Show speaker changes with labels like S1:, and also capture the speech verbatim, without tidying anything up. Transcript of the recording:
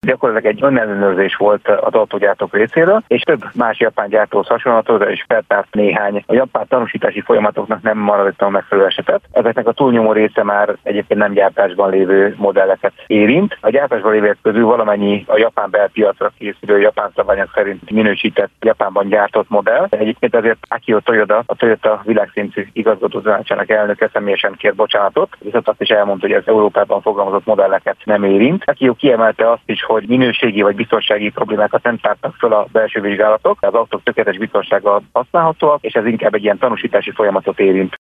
S1: gyakorlatilag egy önellenőrzés volt az autógyártók részéről, és több más japán gyártóhoz hasonlóan is feltárt néhány a japán tanúsítási folyamatoknak nem maradéktalanul megfelelő esetet. Ezeknek a túlnyomó része már egyébként nem gyártásban lévő modelleket érint. A gyártásban lévők közül valamennyi a japán belpiacra készülő japán szabályok szerint minősített Japánban gyártott modell. Egyébként azért Akio Toyoda, a Toyota világszintű igazgató tanácsának elnöke személyesen kért bocsánatot, viszont azt is elmondta, hogy az Európában forgalmazott modelleket nem érint. Akio kiemelte azt is, hogy minőségi vagy biztonsági problémákat nem tártak fel a belső vizsgálatok, az autók tökéletes biztonsággal használhatóak, és ez inkább egy ilyen tanúsítási folyamatot érint.